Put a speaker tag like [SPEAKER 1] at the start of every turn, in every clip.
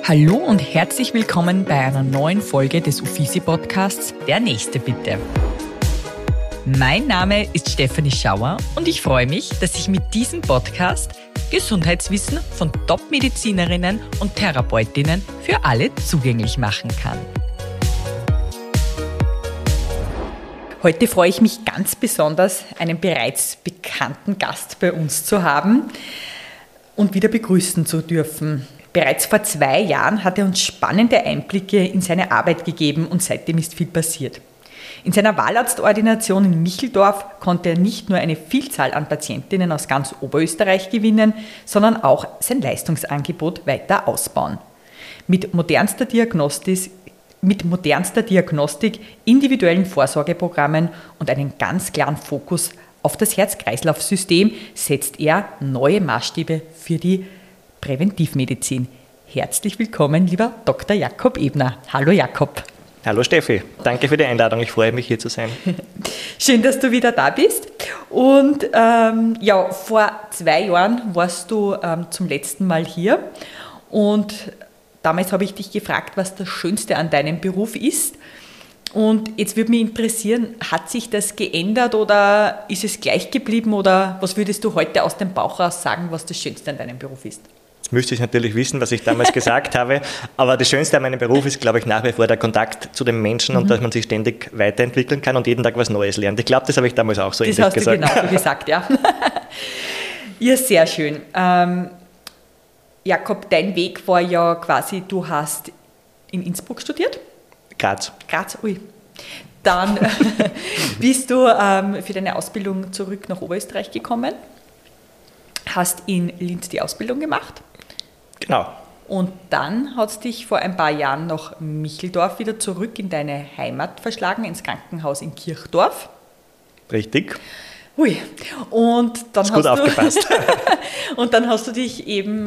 [SPEAKER 1] Hallo und herzlich willkommen bei einer neuen Folge des Uffizi-Podcasts Der Nächste bitte. Mein Name ist Stefanie Schauer und ich freue mich, dass ich mit diesem Podcast Gesundheitswissen von Top-Medizinerinnen und Therapeutinnen für alle zugänglich machen kann. Heute freue ich mich ganz besonders, einen bereits bekannten Gast bei uns zu haben und wieder begrüßen zu dürfen. Bereits vor 2 Jahren hat er uns spannende Einblicke in seine Arbeit gegeben und seitdem ist viel passiert. In seiner Wahlarztordination in Micheldorf konnte er nicht nur eine Vielzahl an Patientinnen aus ganz Oberösterreich gewinnen, sondern auch sein Leistungsangebot weiter ausbauen. Mit modernster Diagnostik, individuellen Vorsorgeprogrammen und einem ganz klaren Fokus auf das Herz-Kreislauf-System setzt er neue Maßstäbe für die Präventivmedizin. Herzlich willkommen, lieber Dr. Jakob Ebner. Hallo Jakob.
[SPEAKER 2] Hallo Steffi, danke für die Einladung. Ich freue mich, hier zu sein.
[SPEAKER 1] Schön, dass du wieder da bist. Und vor 2 Jahren warst du zum letzten Mal hier. Und damals habe ich dich gefragt, was das Schönste an deinem Beruf ist. Und jetzt würde mich interessieren, hat sich das geändert oder ist es gleich geblieben? Oder was würdest du heute aus dem Bauch raus sagen, was das Schönste an deinem Beruf ist?
[SPEAKER 2] Jetzt müsste ich natürlich wissen, was ich damals gesagt habe, aber das Schönste an meinem Beruf ist, glaube ich, nach wie vor der Kontakt zu den Menschen und dass man sich ständig weiterentwickeln kann und jeden Tag was Neues lernt. Ich glaube, das habe ich damals auch so ähnlich gesagt.
[SPEAKER 1] Das hast du genau so gesagt, ja. Ja, sehr schön. Jakob, dein Weg war ja quasi, du hast in Innsbruck studiert?
[SPEAKER 2] Graz,
[SPEAKER 1] ui. Dann bist du für deine Ausbildung zurück nach Oberösterreich gekommen, hast in Linz die Ausbildung gemacht.
[SPEAKER 2] Genau.
[SPEAKER 1] Und dann hat es dich vor ein paar Jahren nach Micheldorf wieder zurück in deine Heimat verschlagen, ins Krankenhaus in Kirchdorf.
[SPEAKER 2] Richtig.
[SPEAKER 1] Ui. Und dann
[SPEAKER 2] hast gut aufgepasst.
[SPEAKER 1] Und dann hast du dich eben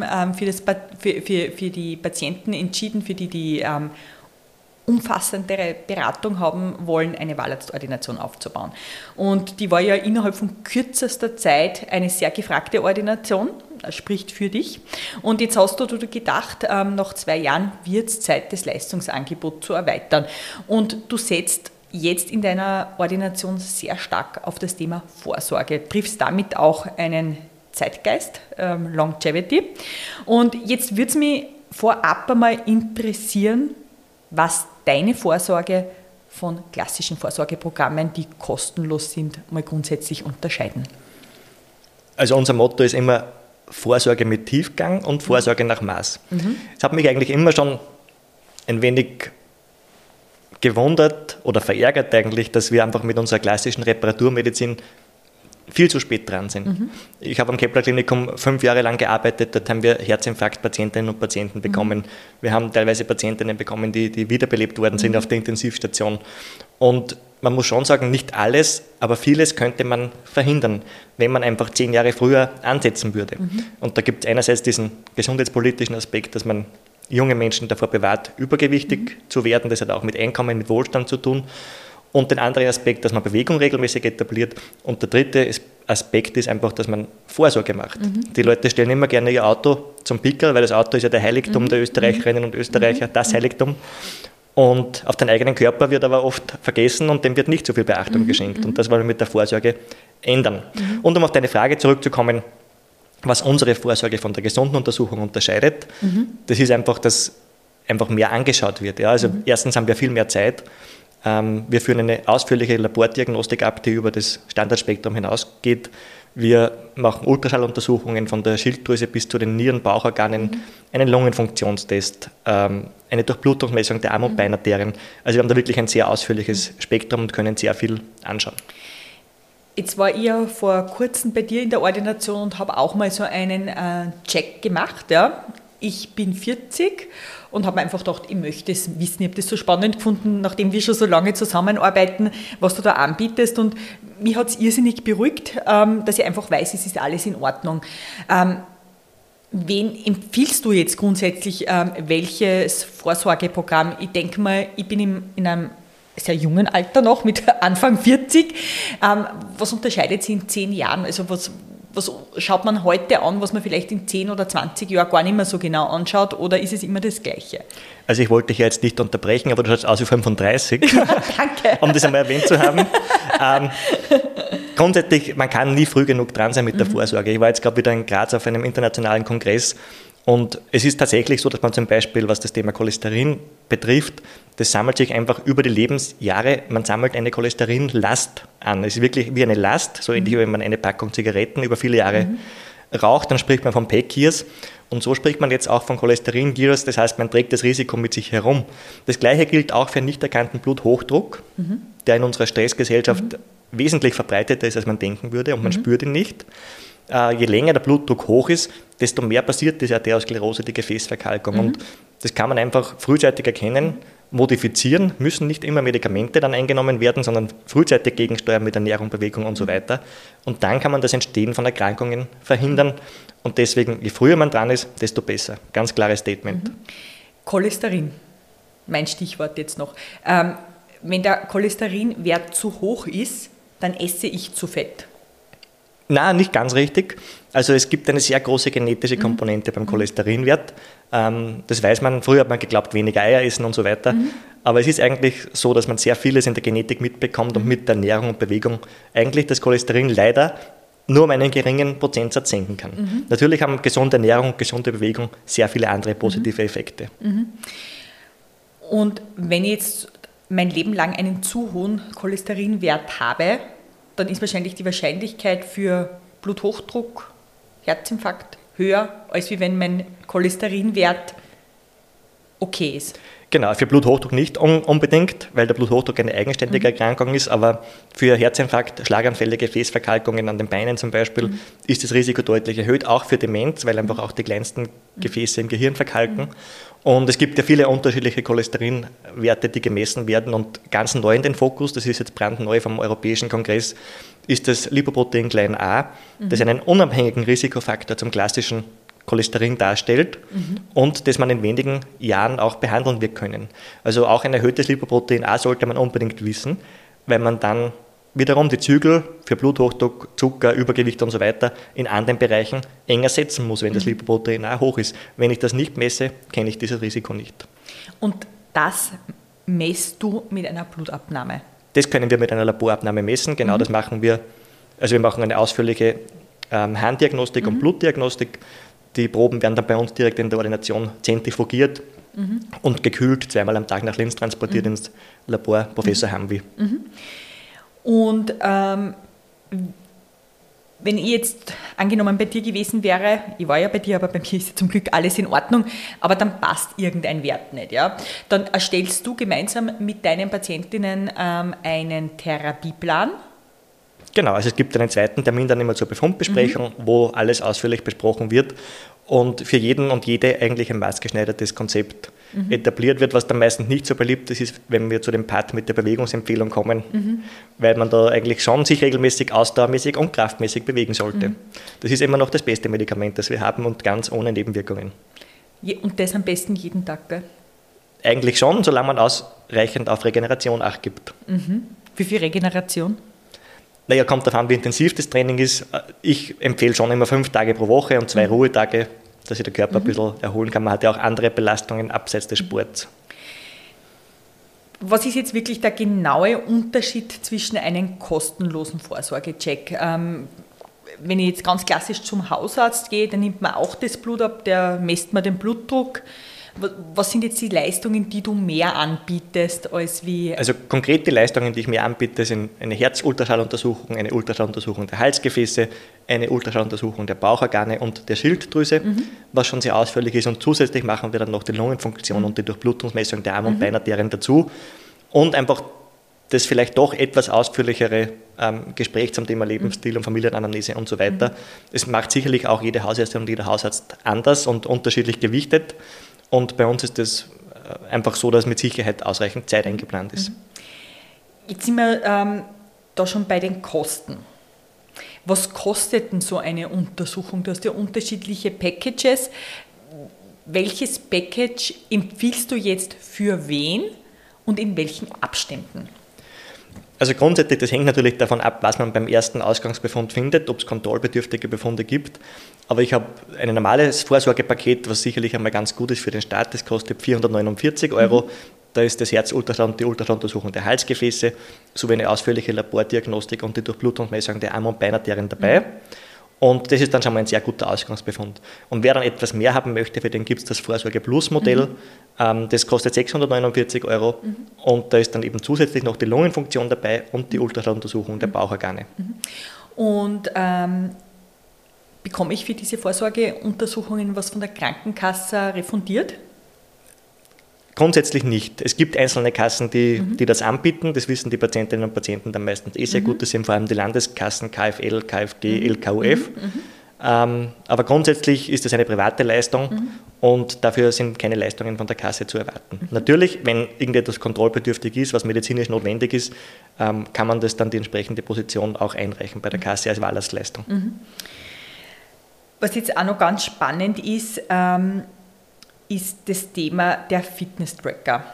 [SPEAKER 1] für die Patienten entschieden, für die umfassendere Beratung haben wollen, eine Wahlarztordination aufzubauen. Und die war ja innerhalb von kürzester Zeit eine sehr gefragte Ordination, das spricht für dich. Und jetzt hast du gedacht, nach 2 Jahren wird es Zeit, das Leistungsangebot zu erweitern. Und du setzt jetzt in deiner Ordination sehr stark auf das Thema Vorsorge, triffst damit auch einen Zeitgeist, Longevity. Und jetzt würde es mich vorab einmal interessieren, was deine Vorsorge von klassischen Vorsorgeprogrammen, die kostenlos sind, mal grundsätzlich unterscheiden.
[SPEAKER 2] Also unser Motto ist immer Vorsorge mit Tiefgang und Vorsorge nach Maß. Es hat mich eigentlich immer schon ein wenig gewundert oder verärgert eigentlich, dass wir einfach mit unserer klassischen Reparaturmedizin viel zu spät dran sind. Ich habe am Kepler-Klinikum 5 Jahre lang gearbeitet, dort haben wir Herzinfarkt-Patientinnen und Patienten bekommen. Wir haben teilweise Patientinnen bekommen, die wiederbelebt worden sind auf der Intensivstation. Und man muss schon sagen, nicht alles, aber vieles könnte man verhindern, wenn man einfach 10 Jahre früher ansetzen würde. Und da gibt es einerseits diesen gesundheitspolitischen Aspekt, dass man junge Menschen davor bewahrt, übergewichtig zu werden. Das hat auch mit Einkommen, mit Wohlstand zu tun. Und den anderen Aspekt, dass man Bewegung regelmäßig etabliert. Und der dritte Aspekt ist einfach, dass man Vorsorge macht. Die Leute stellen immer gerne ihr Auto zum Pickel, weil das Auto ist ja der Heiligtum der Österreicherinnen und Österreicher, das Heiligtum. Und auf den eigenen Körper wird aber oft vergessen und dem wird nicht so viel Beachtung geschenkt. Und das wollen wir mit der Vorsorge ändern. Und um auf deine Frage zurückzukommen, was unsere Vorsorge von der gesunden Untersuchung unterscheidet, das ist einfach, dass einfach mehr angeschaut wird. Ja? Also erstens haben wir viel mehr Zeit. Wir führen eine ausführliche Labordiagnostik ab, die über das Standardspektrum hinausgeht. Wir machen Ultraschalluntersuchungen von der Schilddrüse bis zu den Nieren, Bauchorganen, einen Lungenfunktionstest, eine Durchblutungsmessung der Arm- und Beinarterien. Also wir haben da wirklich ein sehr ausführliches Spektrum und können sehr viel anschauen.
[SPEAKER 1] Jetzt war ich ja vor kurzem bei dir in der Ordination und habe auch mal so einen Check gemacht. Ja. Ich bin 40 und habe mir einfach gedacht, ich möchte es wissen. Ich habe das so spannend gefunden, nachdem wir schon so lange zusammenarbeiten, was du da anbietest. Und mich hat es irrsinnig beruhigt, dass ich einfach weiß, es ist alles in Ordnung. Wen empfiehlst du jetzt grundsätzlich, welches Vorsorgeprogramm? Ich denke mal, ich bin in einem sehr jungen Alter noch, mit Anfang 40. Was unterscheidet sich in 10 Jahren? Also was schaut man heute an, was man vielleicht in 10 oder 20 Jahren gar nicht mehr so genau anschaut, oder ist es immer das Gleiche?
[SPEAKER 2] Also ich wollte dich ja jetzt nicht unterbrechen, aber du schaust aus wie 35.
[SPEAKER 1] Danke.
[SPEAKER 2] Um das einmal erwähnt zu haben. Grundsätzlich, man kann nie früh genug dran sein mit der Vorsorge. Ich war jetzt gerade wieder in Graz auf einem internationalen Kongress und es ist tatsächlich so, dass man zum Beispiel, was das Thema Cholesterin betrifft, das sammelt sich einfach über die Lebensjahre, man sammelt eine Cholesterinlast an. Es ist wirklich wie eine Last, so ähnlich wie wenn man eine Packung Zigaretten über viele Jahre raucht, dann spricht man von Pack-Years. Und so spricht man jetzt auch von Cholesterin-Years, das heißt, man trägt das Risiko mit sich herum. Das Gleiche gilt auch für einen nicht erkannten Bluthochdruck, der in unserer Stressgesellschaft wesentlich verbreiteter ist, als man denken würde, und man spürt ihn nicht. Je länger der Blutdruck hoch ist, desto mehr passiert diese Arteriosklerose, die Gefäßverkalkung. Und das kann man einfach frühzeitig erkennen, modifizieren, müssen nicht immer Medikamente dann eingenommen werden, sondern frühzeitig gegensteuern mit Ernährung, Bewegung und so weiter. Und dann kann man das Entstehen von Erkrankungen verhindern. Und deswegen, je früher man dran ist, desto besser. Ganz klares Statement.
[SPEAKER 1] Cholesterin, mein Stichwort jetzt noch. Wenn der Cholesterinwert zu hoch ist, dann esse ich zu fett.
[SPEAKER 2] Nein, nicht ganz richtig. Also es gibt eine sehr große genetische Komponente beim Cholesterinwert. Das weiß man. Früher hat man geglaubt, weniger Eier essen und so weiter. Aber es ist eigentlich so, dass man sehr vieles in der Genetik mitbekommt und mit der Ernährung und Bewegung eigentlich das Cholesterin leider nur um einen geringen Prozentsatz senken kann. Natürlich haben gesunde Ernährung und gesunde Bewegung sehr viele andere positive Effekte.
[SPEAKER 1] Und wenn ich jetzt mein Leben lang einen zu hohen Cholesterinwert habe, dann ist wahrscheinlich die Wahrscheinlichkeit für Bluthochdruck, Herzinfarkt höher, als wie wenn mein Cholesterinwert okay ist.
[SPEAKER 2] Genau, für Bluthochdruck nicht unbedingt, weil der Bluthochdruck eine eigenständige Erkrankung ist, aber für Herzinfarkt, Schlaganfälle, Gefäßverkalkungen an den Beinen zum Beispiel ist das Risiko deutlich erhöht, auch für Demenz, weil einfach auch die kleinsten Gefäße im Gehirn verkalken. Und es gibt ja viele unterschiedliche Cholesterinwerte, die gemessen werden, und ganz neu in den Fokus, das ist jetzt brandneu vom Europäischen Kongress, ist das Lipoprotein a, das einen unabhängigen Risikofaktor zum klassischen Cholesterin darstellt und das man in wenigen Jahren auch behandeln wird können. Also auch ein erhöhtes Lipoprotein A sollte man unbedingt wissen, weil man dann wiederum die Zügel für Bluthochdruck, Zucker, Übergewicht und so weiter in anderen Bereichen enger setzen muss, wenn das Lipoprotein A hoch ist. Wenn ich das nicht messe, kenne ich dieses Risiko nicht.
[SPEAKER 1] Und das messt du mit einer Blutabnahme?
[SPEAKER 2] Das können wir mit einer Laborabnahme messen, genau das machen wir. Also wir machen eine ausführliche Harndiagnostik und Blutdiagnostik. Die Proben werden dann bei uns direkt in der Ordination zentrifugiert und gekühlt, zweimal am Tag nach Linz transportiert ins Labor, Professor Hamwi.
[SPEAKER 1] Und wenn ich jetzt angenommen bei dir gewesen wäre, ich war ja bei dir, aber bei mir ist ja zum Glück alles in Ordnung, aber dann passt irgendein Wert nicht, ja? Dann erstellst du gemeinsam mit deinen Patientinnen einen Therapieplan.
[SPEAKER 2] Genau, also es gibt einen zweiten Termin dann immer zur Befundbesprechung, wo alles ausführlich besprochen wird und für jeden und jede eigentlich ein maßgeschneidertes Konzept etabliert wird, was dann meistens nicht so beliebt ist, ist, wenn wir zu dem Part mit der Bewegungsempfehlung kommen, weil man da eigentlich schon sich regelmäßig, ausdauermäßig und kraftmäßig bewegen sollte. Das ist immer noch das beste Medikament, das wir haben, und ganz ohne Nebenwirkungen.
[SPEAKER 1] Und das am besten jeden Tag, gell?
[SPEAKER 2] Eigentlich schon, solange man ausreichend auf Regeneration Acht gibt.
[SPEAKER 1] Wie viel Regeneration?
[SPEAKER 2] Naja, kommt darauf an, wie intensiv das Training ist. Ich empfehle schon immer 5 Tage pro Woche und 2 Ruhetage, dass sich der Körper ein bisschen erholen kann. Man hat ja auch andere Belastungen abseits des Sports.
[SPEAKER 1] Was ist jetzt wirklich der genaue Unterschied zwischen einem kostenlosen Vorsorgecheck? Wenn ich jetzt ganz klassisch zum Hausarzt gehe, dann nimmt man auch das Blut ab, der messt mir den Blutdruck. Was sind jetzt die Leistungen, die du mehr anbietest als wie...
[SPEAKER 2] Also konkrete Leistungen, die ich mehr anbiete, sind eine Herzultraschalluntersuchung, eine Ultraschalluntersuchung der Halsgefäße, eine Ultraschalluntersuchung der Bauchorgane und der Schilddrüse, was schon sehr ausführlich ist. Und zusätzlich machen wir dann noch die Lungenfunktion und die Durchblutungsmessung der Arm- und Beinarterien dazu. Und einfach das vielleicht doch etwas ausführlichere Gespräch zum Thema Lebensstil und Familienanamnese und so weiter. Es macht sicherlich auch jede Hausärztin und jeder Hausarzt anders und unterschiedlich gewichtet. Und bei uns ist es einfach so, dass mit Sicherheit ausreichend Zeit eingeplant ist.
[SPEAKER 1] Jetzt sind wir da schon bei den Kosten. Was kostet denn so eine Untersuchung? Du hast ja unterschiedliche Packages. Welches Package empfiehlst du jetzt für wen und in welchen Abständen?
[SPEAKER 2] Also grundsätzlich, das hängt natürlich davon ab, was man beim ersten Ausgangsbefund findet, ob es kontrollbedürftige Befunde gibt. Aber ich habe ein normales Vorsorgepaket, was sicherlich einmal ganz gut ist für den Staat. Das kostet 449 €. Da ist das Herzultraschall, die Ultraschalluntersuchung der Halsgefäße sowie eine ausführliche Labordiagnostik und die Durchblutungsmessung der Arm- und Beinarterien dabei. Und das ist dann schon mal ein sehr guter Ausgangsbefund. Und wer dann etwas mehr haben möchte, für den gibt es das Vorsorge-Plus-Modell. Das kostet 649 €. Und da ist dann eben zusätzlich noch die Lungenfunktion dabei und die Ultraschalluntersuchung der Bauchorgane.
[SPEAKER 1] Und bekomme ich für diese Vorsorgeuntersuchungen was von der Krankenkasse refundiert?
[SPEAKER 2] Grundsätzlich nicht. Es gibt einzelne Kassen, die das anbieten. Das wissen die Patientinnen und Patienten dann meistens sehr gut. Das sind vor allem die Landeskassen KFL, KFD, LKUF. Aber grundsätzlich ist das eine private Leistung und dafür sind keine Leistungen von der Kasse zu erwarten. Natürlich, wenn irgendetwas kontrollbedürftig ist, was medizinisch notwendig ist, kann man das dann die entsprechende Position auch einreichen bei der Kasse als Wahlarztleistung.
[SPEAKER 1] Was jetzt auch noch ganz spannend ist, ist das Thema der Fitness-Tracker.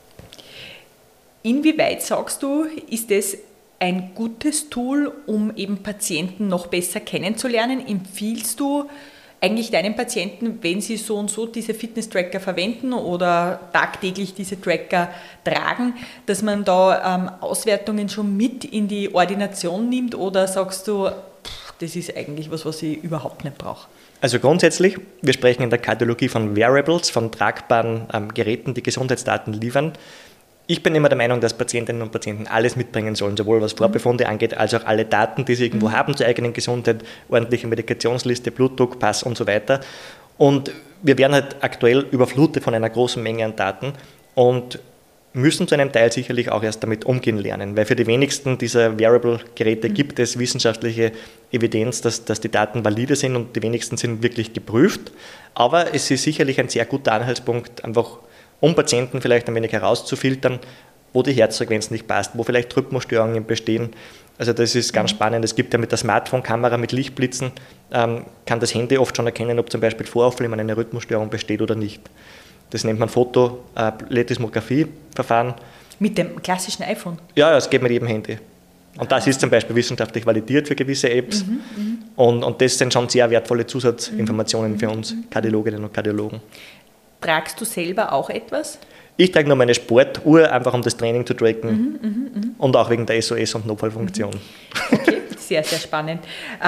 [SPEAKER 1] Inwieweit, sagst du, ist das ein gutes Tool, um eben Patienten noch besser kennenzulernen? Empfiehlst du eigentlich deinen Patienten, wenn sie so und so diese Fitness-Tracker verwenden oder tagtäglich diese Tracker tragen, dass man da Auswertungen schon mit in die Ordination nimmt, oder sagst du, das ist eigentlich was ich überhaupt nicht brauche?
[SPEAKER 2] Also grundsätzlich, wir sprechen in der Kardiologie von Wearables, von tragbaren Geräten, die Gesundheitsdaten liefern. Ich bin immer der Meinung, dass Patientinnen und Patienten alles mitbringen sollen, sowohl was Vorbefunde angeht, als auch alle Daten, die sie irgendwo haben zur eigenen Gesundheit, ordentliche Medikationsliste, Blutdruck, Pass und so weiter. Und wir werden halt aktuell überflutet von einer großen Menge an Daten und müssen zu einem Teil sicherlich auch erst damit umgehen lernen, weil für die wenigsten dieser Wearable-Geräte gibt es wissenschaftliche Evidenz, dass die Daten valide sind und die wenigsten sind wirklich geprüft. Aber es ist sicherlich ein sehr guter Anhaltspunkt, einfach um Patienten vielleicht ein wenig herauszufiltern, wo die Herzfrequenz nicht passt, wo vielleicht Rhythmusstörungen bestehen. Also das ist ganz spannend. Es gibt ja mit der Smartphone-Kamera mit Lichtblitzen, kann das Handy oft schon erkennen, ob zum Beispiel Voraufflimmern eine Rhythmusstörung besteht oder nicht. Das nennt man Photolithografie-Verfahren.
[SPEAKER 1] Mit dem klassischen iPhone?
[SPEAKER 2] Ja, es geht mit jedem Handy. Und das ist zum Beispiel wissenschaftlich validiert für gewisse Apps. Und das sind schon sehr wertvolle Zusatzinformationen für uns Kardiologinnen und Kardiologen.
[SPEAKER 1] Tragst du selber auch etwas?
[SPEAKER 2] Ich trage nur meine Sportuhr, einfach um das Training zu tracken und auch wegen der SOS- und Notfallfunktion.
[SPEAKER 1] Okay, sehr, sehr spannend.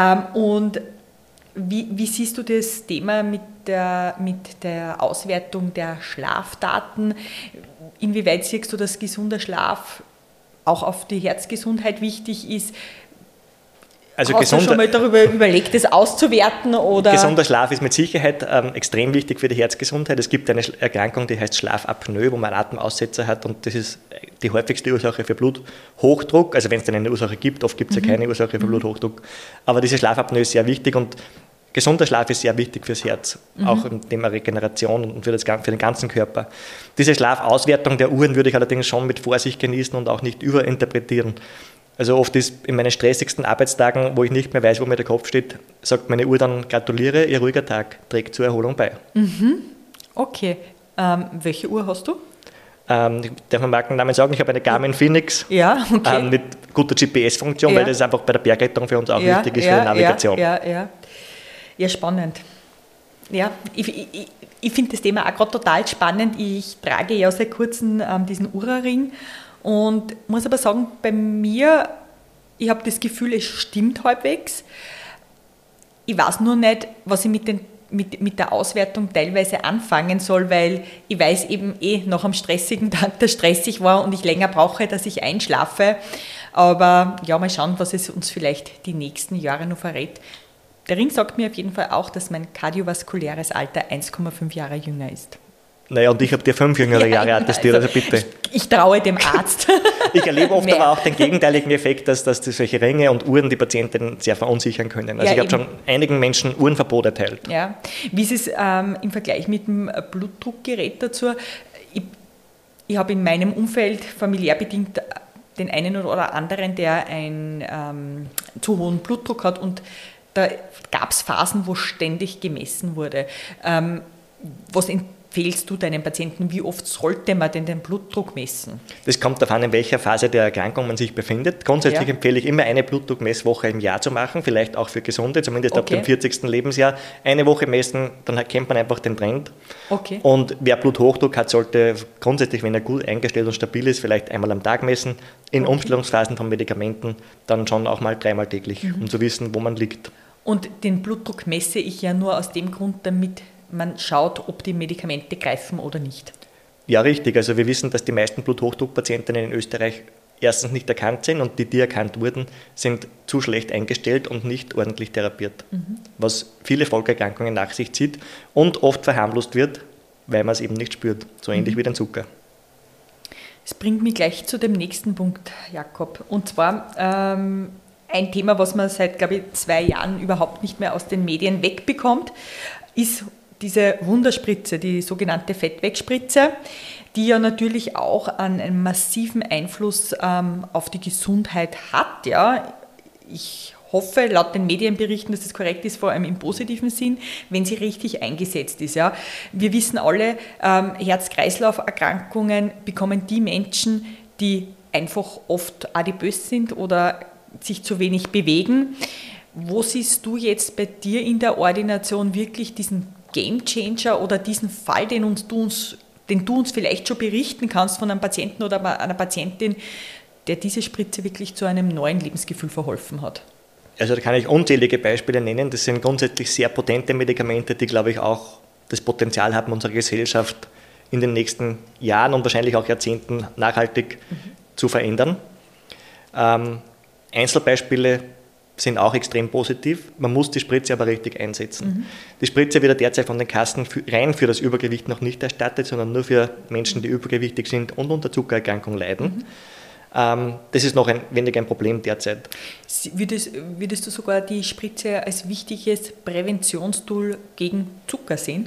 [SPEAKER 1] Und wie siehst du das Thema mit der Auswertung der Schlafdaten? Inwieweit siehst du, dass gesunder Schlaf auch auf die Herzgesundheit wichtig ist?
[SPEAKER 2] Also
[SPEAKER 1] hast du schon mal darüber überlegt, das auszuwerten? Oder?
[SPEAKER 2] Gesunder Schlaf ist mit Sicherheit extrem wichtig für die Herzgesundheit. Es gibt eine Erkrankung, die heißt Schlafapnoe, wo man Atemaussetzer hat, und das ist die häufigste Ursache für Bluthochdruck. Also wenn es dann eine Ursache gibt, oft gibt es ja keine Ursache für Bluthochdruck. Aber diese Schlafapnoe ist sehr wichtig und gesunder Schlaf ist sehr wichtig fürs Herz, auch im Thema Regeneration und für den ganzen Körper. Diese Schlafauswertung der Uhren würde ich allerdings schon mit Vorsicht genießen und auch nicht überinterpretieren. Also oft ist in meinen stressigsten Arbeitstagen, wo ich nicht mehr weiß, wo mir der Kopf steht, sagt meine Uhr dann: gratuliere, Ihr ruhiger Tag trägt zur Erholung bei.
[SPEAKER 1] Okay. Welche Uhr hast du?
[SPEAKER 2] Darf man Markennamen sagen? Ich habe eine Garmin Phoenix mit guter GPS-Funktion, weil das einfach bei der Bergrettung für uns auch wichtig ist für die Navigation.
[SPEAKER 1] Ja, spannend. Ja, ich finde das Thema auch gerade total spannend. Ich trage ja seit kurzem diesen Oura-Ring und muss aber sagen, bei mir, ich habe das Gefühl, es stimmt halbwegs. Ich weiß nur nicht, was ich mit der Auswertung teilweise anfangen soll, weil ich weiß eben nach einem stressigen Tag, der stressig war und ich länger brauche, dass ich einschlafe. Aber ja, mal schauen, was es uns vielleicht die nächsten Jahre noch verrät. Der Ring sagt mir auf jeden Fall auch, dass mein kardiovaskuläres Alter 1,5 Jahre jünger ist.
[SPEAKER 2] Naja, und ich habe dir 5 jüngere Jahre attestiert, also bitte.
[SPEAKER 1] Ich traue dem Arzt.
[SPEAKER 2] Ich erlebe oft aber auch den gegenteiligen Effekt, dass solche Ringe und Uhren die Patienten sehr verunsichern können. Also ich habe schon einigen Menschen Uhrenverbot erteilt. Ja.
[SPEAKER 1] Wie ist es im Vergleich mit dem Blutdruckgerät dazu? Ich habe in meinem Umfeld familiär bedingt den einen oder anderen, der einen zu hohen Blutdruck hat, und da gab es Phasen, wo ständig gemessen wurde. Was empfehlst du deinen Patienten? Wie oft sollte man denn den Blutdruck messen?
[SPEAKER 2] Das kommt darauf an, in welcher Phase der Erkrankung man sich befindet. Grundsätzlich empfehle ich immer eine Blutdruckmesswoche im Jahr zu machen, vielleicht auch für Gesunde, zumindest ab dem 40. Lebensjahr. Eine Woche messen, dann erkennt man einfach den Trend.
[SPEAKER 1] Okay.
[SPEAKER 2] Und wer Bluthochdruck hat, sollte grundsätzlich, wenn er gut eingestellt und stabil ist, vielleicht einmal am Tag messen. In Umstellungsphasen von Medikamenten dann schon auch mal 3-mal täglich, um zu wissen, wo man liegt.
[SPEAKER 1] Und den Blutdruck messe ich ja nur aus dem Grund, damit man schaut, ob die Medikamente greifen oder nicht.
[SPEAKER 2] Ja, richtig. Also wir wissen, dass die meisten Bluthochdruckpatientinnen in Österreich erstens nicht erkannt sind und die erkannt wurden, sind zu schlecht eingestellt und nicht ordentlich therapiert. Was viele Folgeerkrankungen nach sich zieht und oft verharmlost wird, weil man es eben nicht spürt. So ähnlich wie den Zucker.
[SPEAKER 1] Das bringt mich gleich zu dem nächsten Punkt, Jakob. Und zwar ein Thema, was man seit, glaube ich, 2 Jahren überhaupt nicht mehr aus den Medien wegbekommt, ist diese Wunderspritze, die sogenannte Fettwegspritze, die ja natürlich auch einen massiven Einfluss auf die Gesundheit hat. Ja. Ich hoffe, laut den Medienberichten, dass das korrekt ist, vor allem im positiven Sinn, wenn sie richtig eingesetzt ist. Ja. Wir wissen alle, Herz-Kreislauf-Erkrankungen bekommen die Menschen, die einfach oft adipös sind oder sich zu wenig bewegen. Wo siehst du jetzt bei dir in der Ordination wirklich diesen Gamechanger oder diesen Fall, den du uns vielleicht schon berichten kannst von einem Patienten oder einer Patientin, der diese Spritze wirklich zu einem neuen Lebensgefühl verholfen hat?
[SPEAKER 2] Also da kann ich unzählige Beispiele nennen. Das sind grundsätzlich sehr potente Medikamente, die, glaube ich, auch das Potenzial haben, unsere Gesellschaft in den nächsten Jahren und wahrscheinlich auch Jahrzehnten nachhaltig zu verändern. Einzelbeispiele sind auch extrem positiv. Man muss die Spritze aber richtig einsetzen. Die Spritze wird derzeit von den Kassen rein für das Übergewicht noch nicht erstattet, sondern nur für Menschen, die übergewichtig sind und unter Zuckererkrankung leiden. Das ist noch weniger ein Problem derzeit.
[SPEAKER 1] Würdest du sogar die Spritze als wichtiges Präventionstool gegen Zucker sehen?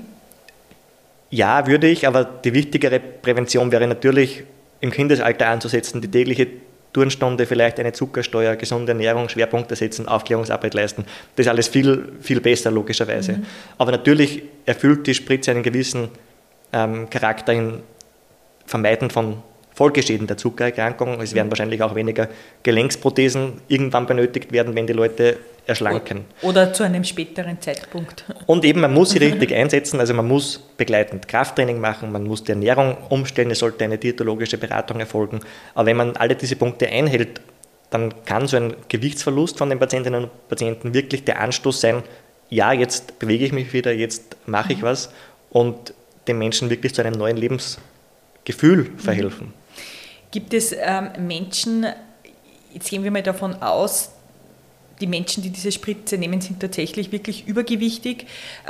[SPEAKER 2] Ja, würde ich, aber die wichtigere Prävention wäre natürlich im Kindesalter anzusetzen, die tägliche Turnstunde, vielleicht eine Zuckersteuer, gesunde Ernährung, Schwerpunkte setzen, Aufklärungsarbeit leisten. Das ist alles viel, viel besser, logischerweise. Aber natürlich erfüllt die Spritze einen gewissen Charakter im Vermeiden von Folgeschäden der Zuckererkrankung. Es werden wahrscheinlich auch weniger Gelenksprothesen irgendwann benötigt werden, wenn die Leute erschlanken.
[SPEAKER 1] Oder zu einem späteren Zeitpunkt.
[SPEAKER 2] Und eben, man muss sie richtig einsetzen, also man muss begleitend Krafttraining machen, man muss die Ernährung umstellen, es sollte eine diätologische Beratung erfolgen. Aber wenn man alle diese Punkte einhält, dann kann so ein Gewichtsverlust von den Patientinnen und Patienten wirklich der Anstoß sein, ja, jetzt bewege ich mich wieder, jetzt mache ich was und den Menschen wirklich zu einem neuen Lebensgefühl verhelfen.
[SPEAKER 1] Gibt es Menschen, jetzt gehen wir mal davon aus, die Menschen, die diese Spritze nehmen, sind tatsächlich wirklich übergewichtig.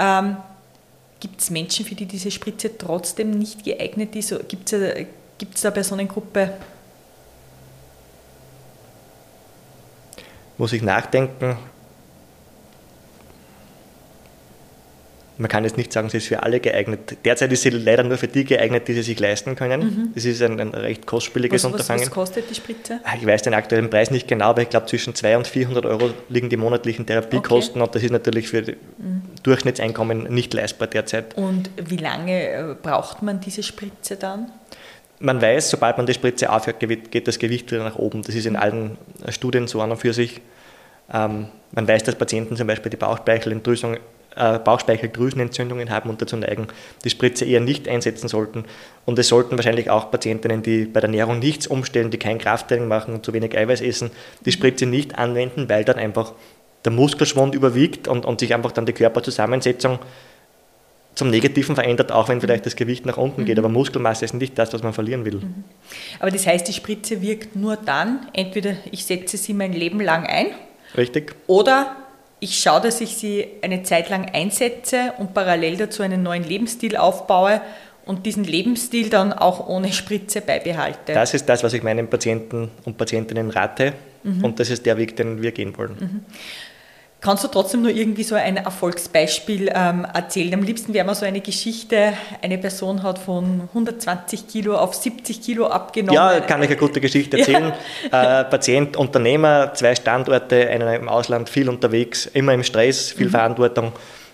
[SPEAKER 1] Gibt es Menschen, für die diese Spritze trotzdem nicht geeignet ist? Gibt es da eine Personengruppe?
[SPEAKER 2] Muss ich nachdenken. Man kann jetzt nicht sagen, sie ist für alle geeignet. Derzeit ist sie leider nur für die geeignet, die sie sich leisten können. Das ist ein recht kostspieliges Unterfangen.
[SPEAKER 1] Was kostet die Spritze?
[SPEAKER 2] Ich weiß den aktuellen Preis nicht genau, aber ich glaube, zwischen 200 und 400 Euro liegen die monatlichen Therapiekosten. Und das ist natürlich für Durchschnittseinkommen nicht leistbar derzeit.
[SPEAKER 1] Und wie lange braucht man diese Spritze dann?
[SPEAKER 2] Man weiß, sobald man die Spritze aufhört, geht das Gewicht wieder nach oben. Das ist in allen Studien so an und für sich. Man weiß, dass Patienten zum Beispiel die Bauchspeicheldrüsenentzündungen haben und dazu neigen, die Spritze eher nicht einsetzen sollten. Und es sollten wahrscheinlich auch Patientinnen, die bei der Ernährung nichts umstellen, die kein Krafttraining machen und zu wenig Eiweiß essen, die Spritze nicht anwenden, weil dann einfach der Muskelschwund überwiegt und sich einfach dann die Körperzusammensetzung zum Negativen verändert, auch wenn vielleicht das Gewicht nach unten geht. Aber Muskelmasse ist nicht das, was man verlieren will.
[SPEAKER 1] Aber das heißt, die Spritze wirkt nur dann, entweder ich setze sie mein Leben lang ein,
[SPEAKER 2] richtig,
[SPEAKER 1] oder ich schaue, dass ich sie eine Zeit lang einsetze und parallel dazu einen neuen Lebensstil aufbaue und diesen Lebensstil dann auch ohne Spritze beibehalte.
[SPEAKER 2] Das ist das, was ich meinen Patienten und Patientinnen rate und das ist der Weg, den wir gehen wollen.
[SPEAKER 1] Kannst du trotzdem nur irgendwie so ein Erfolgsbeispiel erzählen? Am liebsten wäre mir so eine Geschichte, eine Person hat von 120 Kilo auf 70 Kilo abgenommen.
[SPEAKER 2] Ja, kann ich eine gute Geschichte erzählen. Ja. Patient, Unternehmer, 2 Standorte, einer im Ausland, viel unterwegs, immer im Stress, viel Verantwortung.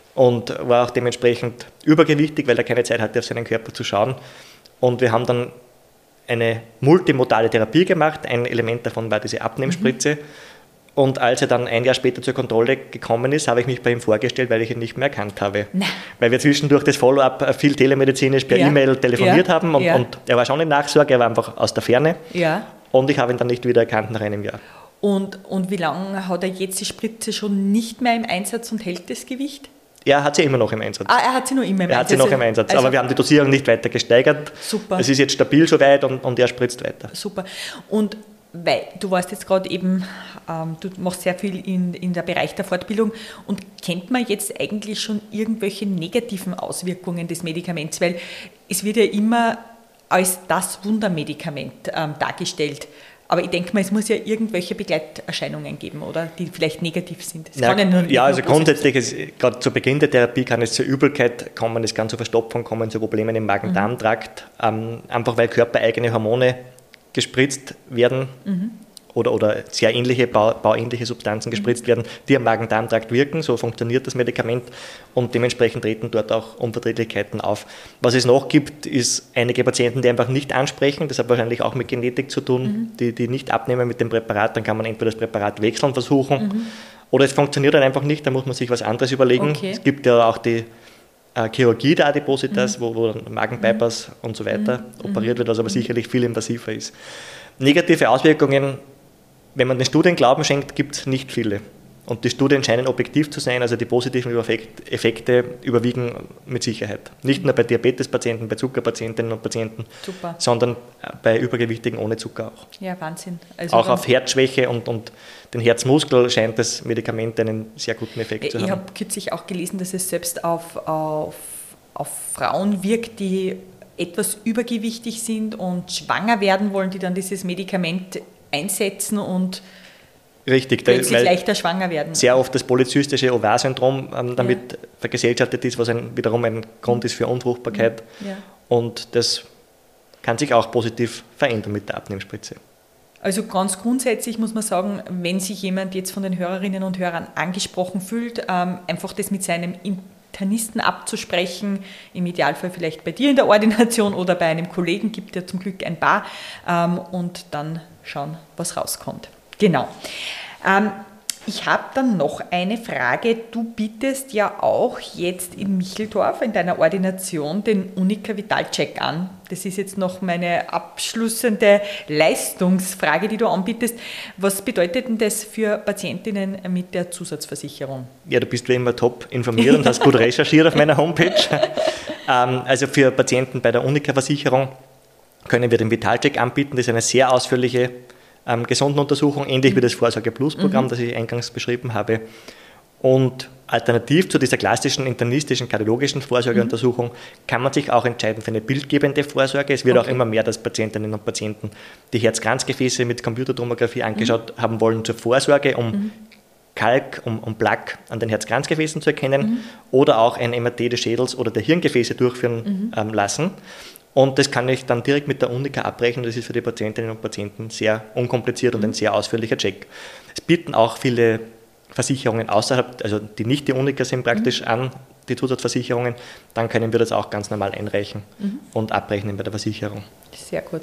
[SPEAKER 2] und war auch dementsprechend übergewichtig, weil er keine Zeit hatte, auf seinen Körper zu schauen. Und wir haben dann eine multimodale Therapie gemacht. Ein Element davon war diese Abnehmspritze. Und als er dann ein Jahr später zur Kontrolle gekommen ist, habe ich mich bei ihm vorgestellt, weil ich ihn nicht mehr erkannt habe.
[SPEAKER 1] Nein.
[SPEAKER 2] Weil wir zwischendurch das Follow-up viel telemedizinisch per E-Mail telefoniert haben. Und er war schon in Nachsorge, er war einfach aus der Ferne.
[SPEAKER 1] Ja.
[SPEAKER 2] Und ich habe ihn dann nicht wieder erkannt nach einem Jahr.
[SPEAKER 1] Und wie lange hat er jetzt die Spritze schon nicht mehr im Einsatz und hält das Gewicht?
[SPEAKER 2] Er hat sie immer noch im Einsatz.
[SPEAKER 1] Er hat sie noch immer im Einsatz.
[SPEAKER 2] Er hat sie noch im Einsatz, aber wir haben die Dosierung nicht weiter gesteigert.
[SPEAKER 1] Super.
[SPEAKER 2] Es ist jetzt stabil soweit und er spritzt weiter.
[SPEAKER 1] Super. Und weil du warst jetzt gerade eben, du machst sehr viel in der Bereich der Fortbildung und kennt man jetzt eigentlich schon irgendwelche negativen Auswirkungen des Medikaments? Weil es wird ja immer als das Wundermedikament dargestellt. Aber ich denke mal, es muss ja irgendwelche Begleiterscheinungen geben, oder? Die vielleicht negativ sind.
[SPEAKER 2] Also grundsätzlich, gerade zu Beginn der Therapie kann es zur Übelkeit kommen, es kann zur Verstopfung kommen, zu Problemen im Magen-Darm-Trakt, einfach weil körpereigene Hormone gespritzt werden oder sehr ähnliche, bauähnliche Substanzen gespritzt werden, die am Magen-Darm-Trakt wirken. So funktioniert das Medikament und dementsprechend treten dort auch Unverträglichkeiten auf. Was es noch gibt, ist einige Patienten, die einfach nicht ansprechen. Das hat wahrscheinlich auch mit Genetik zu tun, die nicht abnehmen mit dem Präparat. Dann kann man entweder das Präparat wechseln versuchen oder es funktioniert dann einfach nicht, da muss man sich was anderes überlegen. Okay. Es gibt ja auch die Chirurgie der Adipositas, wo Magenbypass und so weiter operiert wird, was aber sicherlich viel invasiver ist. Negative Auswirkungen, wenn man den Studien Glauben schenkt, gibt es nicht viele. Und die Studien scheinen objektiv zu sein, also die positiven Effekte überwiegen mit Sicherheit. Nicht nur bei Diabetespatienten, bei Zuckerpatientinnen und Patienten, sondern bei Übergewichtigen ohne Zucker auch.
[SPEAKER 1] Ja, Wahnsinn. Also
[SPEAKER 2] auch auf Herzschwäche und den Herzmuskel scheint das Medikament einen sehr guten Effekt zu haben.
[SPEAKER 1] Ich habe kürzlich auch gelesen, dass es selbst auf Frauen wirkt, die etwas übergewichtig sind und schwanger werden wollen, die dann dieses Medikament einsetzen und
[SPEAKER 2] richtig,
[SPEAKER 1] plötzlich leichter schwanger werden.
[SPEAKER 2] Sehr oft das polyzystische Ovar-Syndrom damit vergesellschaftet ist, was wiederum ein Grund ist für Unfruchtbarkeit. Ja. Und das kann sich auch positiv verändern mit der Abnehmspritze.
[SPEAKER 1] Also ganz grundsätzlich muss man sagen, wenn sich jemand jetzt von den Hörerinnen und Hörern angesprochen fühlt, einfach das mit seinem Internisten abzusprechen, im Idealfall vielleicht bei dir in der Ordination oder bei einem Kollegen, gibt ja zum Glück ein paar, und dann schauen, was rauskommt. Genau. Ich habe dann noch eine Frage. Du bietest ja auch jetzt in Micheldorf in deiner Ordination den Unica Vitalcheck an. Das ist jetzt noch meine abschließende Leistungsfrage, die du anbietest. Was bedeutet denn das für Patientinnen mit der Zusatzversicherung?
[SPEAKER 2] Ja, du bist wie immer top informiert und hast gut recherchiert auf meiner Homepage. Also für Patienten bei der Unica-Versicherung können wir den Vitalcheck anbieten. Das ist eine sehr ausführliche Gesundenuntersuchung, ähnlich wie das Vorsorge-Plus-Programm, das ich eingangs beschrieben habe. Und alternativ zu dieser klassischen internistischen, kardiologischen Vorsorgeuntersuchung kann man sich auch entscheiden für eine bildgebende Vorsorge. Es wird auch immer mehr, dass Patientinnen und Patienten die Herzkranzgefäße mit Computertomographie angeschaut haben wollen zur Vorsorge, um Kalk, um Plaque an den Herzkranzgefäßen zu erkennen oder auch ein MRT des Schädels oder der Hirngefäße durchführen lassen. Und das kann ich dann direkt mit der Unica abrechnen. Das ist für die Patientinnen und Patienten sehr unkompliziert und ein sehr ausführlicher Check. Es bieten auch viele Versicherungen außerhalb, also die nicht die Unica sind, praktisch an, die Zusatzversicherungen. Dann können wir das auch ganz normal einreichen und abrechnen bei der Versicherung.
[SPEAKER 1] Sehr gut.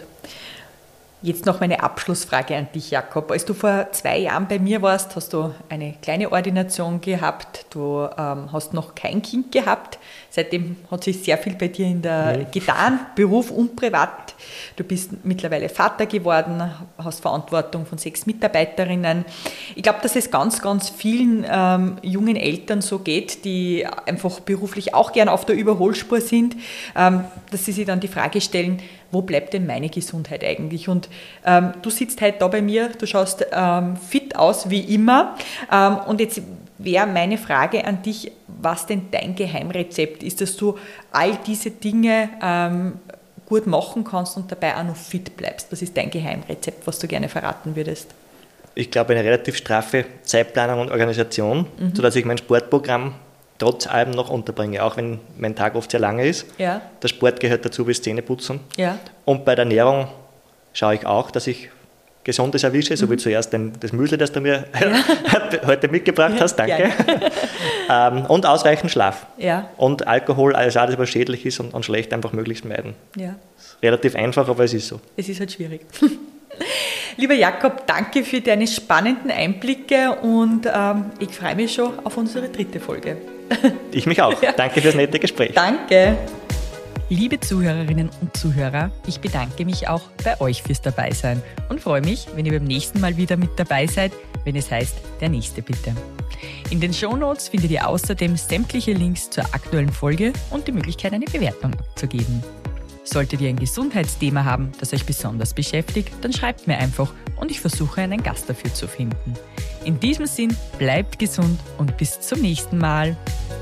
[SPEAKER 1] Jetzt noch meine Abschlussfrage an dich, Jakob. Als du vor 2 Jahren bei mir warst, hast du eine kleine Ordination gehabt, du hast noch kein Kind gehabt. Seitdem hat sich sehr viel bei dir getan, Beruf und privat. Du bist mittlerweile Vater geworden, hast Verantwortung von 6 Mitarbeiterinnen. Ich glaube, dass es ganz, ganz vielen jungen Eltern so geht, die einfach beruflich auch gern auf der Überholspur sind, dass sie sich dann die Frage stellen, wo bleibt denn meine Gesundheit eigentlich? Und du sitzt heute da bei mir, du schaust fit aus wie immer. Und jetzt wäre meine Frage an dich, was denn dein Geheimrezept ist, dass du all diese Dinge gut machen kannst und dabei auch noch fit bleibst. Was ist dein Geheimrezept, was du gerne verraten würdest?
[SPEAKER 2] Ich glaube, eine relativ straffe Zeitplanung und Organisation, sodass ich mein Sportprogramm trotz allem noch unterbringe, auch wenn mein Tag oft sehr lange ist. Ja. Der Sport gehört dazu wie das Zähneputzen. Ja. Und bei der Ernährung schaue ich auch, dass ich Gesundes erwische, so wie zuerst das Müsli, das du mir heute mitgebracht hast, danke. Und ausreichend Schlaf.
[SPEAKER 1] Ja.
[SPEAKER 2] Und Alkohol, also alles, was schädlich ist und schlecht, einfach möglichst meiden.
[SPEAKER 1] Ja.
[SPEAKER 2] Ist relativ einfach, aber es ist so.
[SPEAKER 1] Es ist halt schwierig. Lieber Jakob, danke für deine spannenden Einblicke und ich freue mich schon auf unsere 3. Folge.
[SPEAKER 2] Ich mich auch. Ja. Danke fürs nette Gespräch.
[SPEAKER 1] Danke. Liebe Zuhörerinnen und Zuhörer, ich bedanke mich auch bei euch fürs Dabeisein und freue mich, wenn ihr beim nächsten Mal wieder mit dabei seid, wenn es heißt, der Nächste bitte. In den Shownotes findet ihr außerdem sämtliche Links zur aktuellen Folge und die Möglichkeit, eine Bewertung abzugeben. Solltet ihr ein Gesundheitsthema haben, das euch besonders beschäftigt, dann schreibt mir einfach und ich versuche, einen Gast dafür zu finden. In diesem Sinn, bleibt gesund und bis zum nächsten Mal.